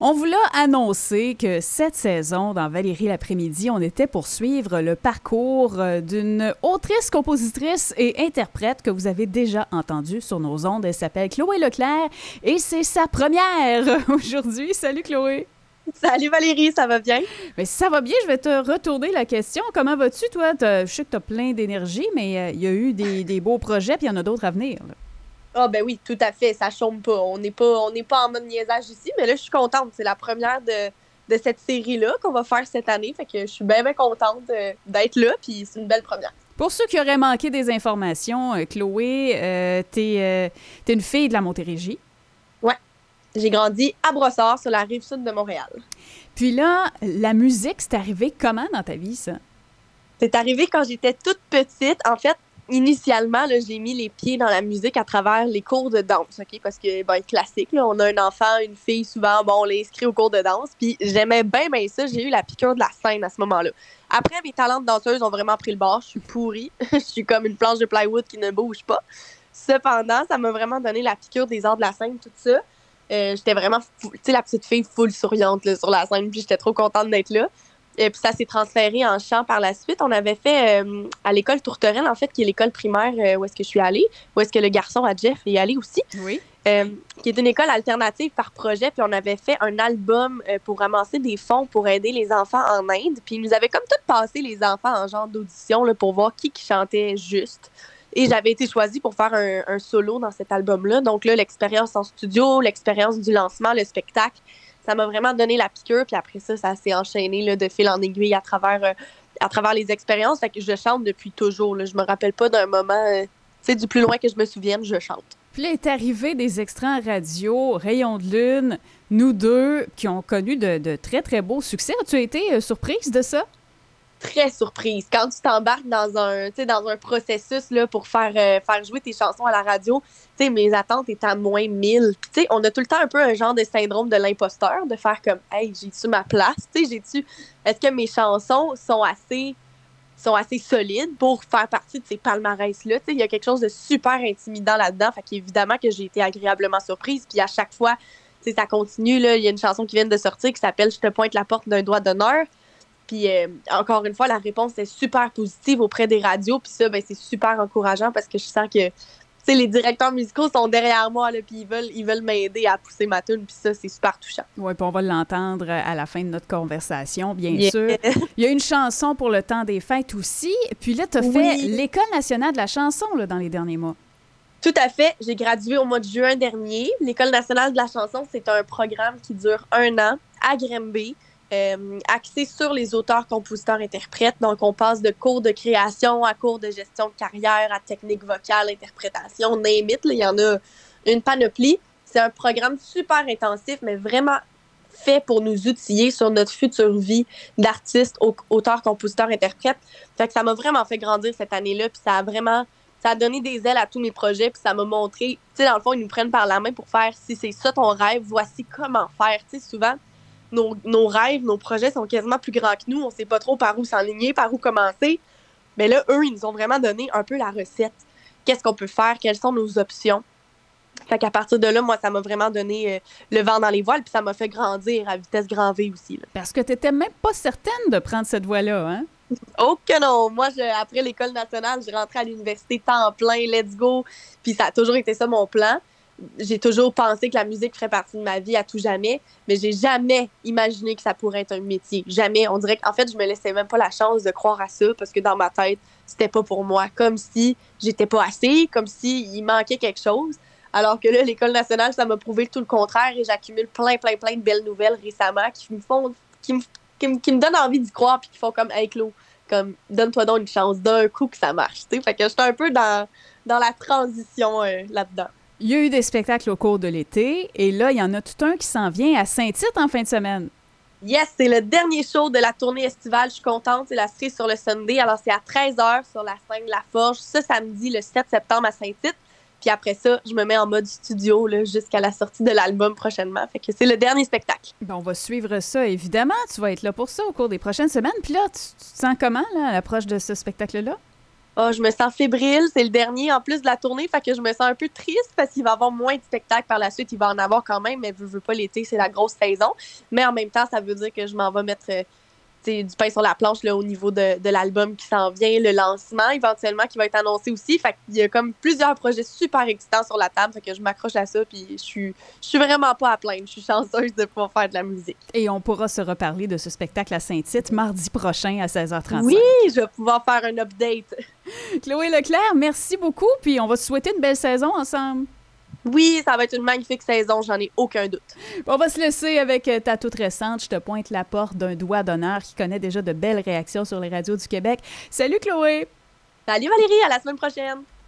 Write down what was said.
On vous l'a annoncé que cette saison, dans Valérie l'après-midi, on était pour suivre le parcours d'une autrice, compositrice et interprète que vous avez déjà entendue sur nos ondes. Elle s'appelle Chloé Leclerc et c'est sa première aujourd'hui. Salut Chloé! Salut Valérie, ça va bien? Bien, ça va bien, je vais te retourner la question. Comment vas-tu, toi? Je sais que tu as plein d'énergie, mais il y a eu des beaux projets puis il y en a d'autres à venir, là. Ah ben oui, tout à fait, ça chôme pas. On n'est pas en mode niaisage ici, mais là, je suis contente. C'est la première de cette série-là qu'on va faire cette année. Fait que je suis bien, bien contente d'être là, puis c'est une belle première. Pour ceux qui auraient manqué des informations, Chloé, t'es une fille de la Montérégie. Ouais, j'ai grandi à Brossard, sur la rive sud de Montréal. Puis là, la musique, c'est arrivé comment dans ta vie, ça? C'est arrivé quand j'étais toute petite. En fait, initialement, là, j'ai mis les pieds dans la musique à travers les cours de danse, OK? Parce que, ben, classique, là, on a un enfant, une fille, souvent, bon, on l'inscrit au cours de danse. Puis j'aimais bien, bien ça. J'ai eu la piqûre de la scène à ce moment-là. Après, mes talents de danseuse ont vraiment pris le bord. Je suis pourrie. Je suis comme une planche de plywood qui ne bouge pas. Cependant, ça m'a vraiment donné la piqûre des arts de la scène, tout ça. J'étais vraiment, tu sais, la petite fille full souriante là, sur la scène. Puis j'étais trop contente d'être là. Et puis ça s'est transféré en chant par la suite. On avait fait à l'école Tourterelle, en fait, qui est l'école primaire où est-ce que je suis allée, où est-ce que le garçon à Jeff est allé aussi, Oui. qui est une école alternative par projet. Puis on avait fait un album pour ramasser des fonds pour aider les enfants en Inde. Puis ils nous avaient comme tout passé les enfants en genre d'audition là, pour voir qui chantait juste. Et j'avais été choisie pour faire un solo dans cet album-là. Donc là, l'expérience en studio, l'expérience du lancement, le spectacle, ça m'a vraiment donné la piqûre. Puis après ça, ça s'est enchaîné là, de fil en aiguille à travers les expériences. Fait que je chante depuis toujours. Là. Je me rappelle pas d'un moment, tu sais, du plus loin que je me souvienne, je chante. Puis là, est arrivé des extraits en radio, Rayon de lune, nous deux, qui ont connu de très, très beaux succès. As-tu été surprise de ça? Très surprise. Quand tu t'embarques dans un processus là, pour faire jouer tes chansons à la radio, tu sais, mes attentes étaient à moins 1000. Puis, tu sais, on a tout le temps un peu un genre de syndrome de l'imposteur, de faire comme, hey, j'ai-tu ma place? Tu sais, est-ce que mes chansons sont assez solides pour faire partie de ces palmarès-là? Tu sais, il y a quelque chose de super intimidant là-dedans. Fait qu'évidemment que j'ai été agréablement surprise. Puis à chaque fois, tu sais, ça continue, là. Il y a une chanson qui vient de sortir qui s'appelle « Je te pointe la porte d'un doigt d'honneur ». Puis encore une fois, la réponse est super positive auprès des radios. Puis ça, ben, c'est super encourageant parce que je sens que les directeurs musicaux sont derrière moi, là, puis ils veulent m'aider à pousser ma tune. Puis ça, c'est super touchant. Oui, puis on va l'entendre à la fin de notre conversation, bien Yeah. sûr. Il y a une chanson pour le temps des fêtes aussi. Puis là, tu as fait l'École nationale de la chanson là, dans les derniers mois. Tout à fait. J'ai gradué au mois de juin dernier. L'École nationale de la chanson, c'est un programme qui dure 1 an à Granby. Axé sur les auteurs, compositeurs, interprètes. Donc, on passe de cours de création à cours de gestion de carrière, à technique vocale, interprétation, name it. Là, il y en a une panoplie. C'est un programme super intensif, mais vraiment fait pour nous outiller sur notre future vie d'artiste, auteur, compositeur, interprète. Fait que ça m'a vraiment fait grandir cette année-là, puis ça a donné des ailes à tous mes projets, puis ça m'a montré, tu sais, dans le fond, ils nous prennent par la main pour faire, si c'est ça ton rêve, voici comment faire. Tu sais, souvent, nos rêves, nos projets sont quasiment plus grands que nous. On sait pas trop par où s'enligner, par où commencer. Mais là, eux, ils nous ont vraiment donné un peu la recette. Qu'est-ce qu'on peut faire? Quelles sont nos options? Fait qu'à partir de là, moi, ça m'a vraiment donné le vent dans les voiles, puis ça m'a fait grandir à vitesse grand V aussi. Là. Parce que tu n'étais même pas certaine de prendre cette voie-là, hein? Oh que non! Moi, après l'École nationale, je rentrais à l'université temps plein, let's go. Puis ça a toujours été ça mon plan. J'ai toujours pensé que la musique ferait partie de ma vie à tout jamais, mais j'ai jamais imaginé que ça pourrait être un métier. Jamais. On dirait qu'en fait, je me laissais même pas la chance de croire à ça parce que dans ma tête, c'était pas pour moi. Comme si j'étais pas assez, comme si il manquait quelque chose. Alors que là, l'École nationale, ça m'a prouvé tout le contraire et j'accumule plein, plein, plein de belles nouvelles récemment qui me donnent envie d'y croire puis qui font comme « Hey, Claude, comme, donne-toi donc une chance d'un coup que ça marche. » Fait que j'étais un peu dans la transition là-dedans. Il y a eu des spectacles au cours de l'été et là, il y en a tout un qui s'en vient à Saint-Tite en fin de semaine. Yes, c'est le dernier show de la tournée estivale. Je suis contente. C'est la cerise sur le Sunday. Alors, c'est à 13h sur la scène de la Forge, ce samedi, le 7 septembre à Saint-Tite. Puis après ça, je me mets en mode studio là, jusqu'à la sortie de l'album prochainement. Fait que c'est le dernier spectacle. Bon, on va suivre ça, évidemment. Tu vas être là pour ça au cours des prochaines semaines. Puis là, tu te sens comment là, à l'approche de ce spectacle-là? Oh, je me sens fébrile. C'est le dernier en plus de la tournée, fait que je me sens un peu triste parce qu'il va y avoir moins de spectacles par la suite. Il va en avoir quand même, mais veux pas l'été, c'est la grosse saison. Mais en même temps, ça veut dire que je m'en vais mettre du pain sur la planche là, au niveau de l'album qui s'en vient, le lancement éventuellement qui va être annoncé aussi. Fait qu'il y a comme plusieurs projets super excitants sur la table. Fait que je m'accroche à ça, puis je suis vraiment pas à plaindre. Je suis chanceuse de pouvoir faire de la musique. Et on pourra se reparler de ce spectacle à Saint-Tite mardi prochain à Oui, 16h35. je vais pouvoir faire un update. Chloé Leclerc, merci beaucoup, puis on va se souhaiter une belle saison ensemble. Oui, ça va être une magnifique saison, j'en ai aucun doute. On va se laisser avec ta toute récente. Je te pointe la porte d'un doigt d'honneur qui connaît déjà de belles réactions sur les radios du Québec. Salut Chloé! Salut Valérie, à la semaine prochaine!